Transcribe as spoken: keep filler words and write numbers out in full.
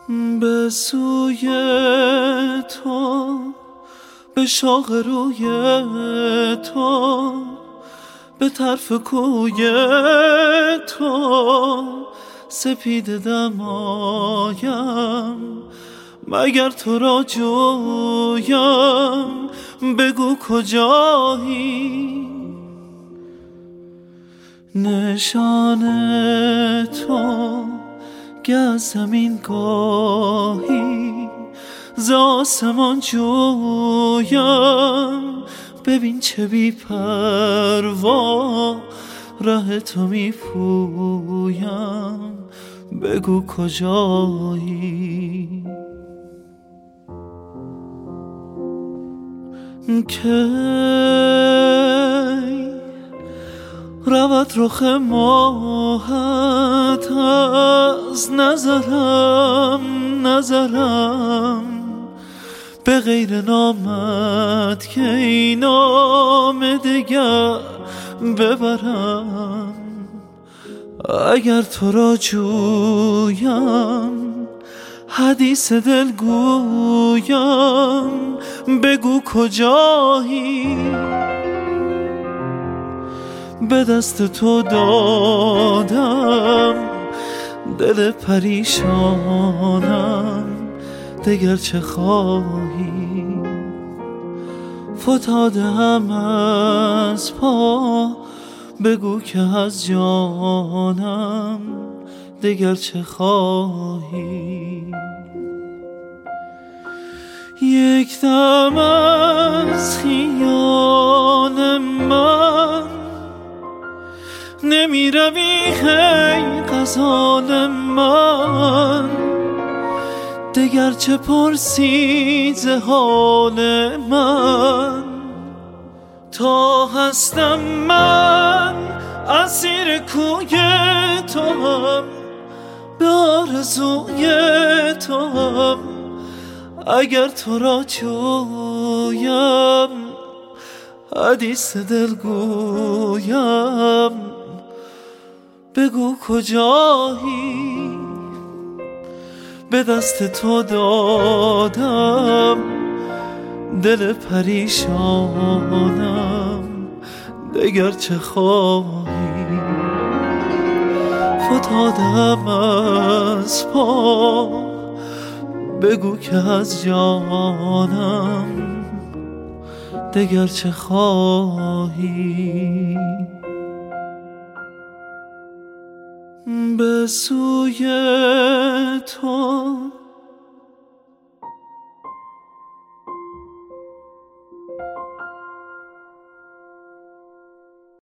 به سوی تو، به شاخ روی تو، به طرف کوی تو سپید دمایم. مگر تو را جویم بگو کجایی؟ نشان تو گه زمین گاهی ز آسمان جویم. ببین چه بی پروا ره تو می پویم، بگو کجایی؟ کی رود رخ ماهت از نظرم نظرم، به غیر نامت که این نام دگر ببرم. اگر تو را جویم حدیث دل گویم، بگو کجایی؟ به دست تو دادم دل پریشانم، دگر چه خواهی؟ فتاده هم از پا، بگو که از جانم دگر چه خواهی؟ یک دم از خیال من نمی روی ای غزال من، دگر چه پرسی ز حال من؟ تا هستم من اسیر کوی تو هم، به آرزوی تو هم. اگر تو را جویم حدیث دل گویم، بگو کجایی؟ به دست تو دادم دل پریشانم، دگر چه خواهی؟ فتادم از پا، بگو که از جانم دگر چه خواهی؟ به سوی تو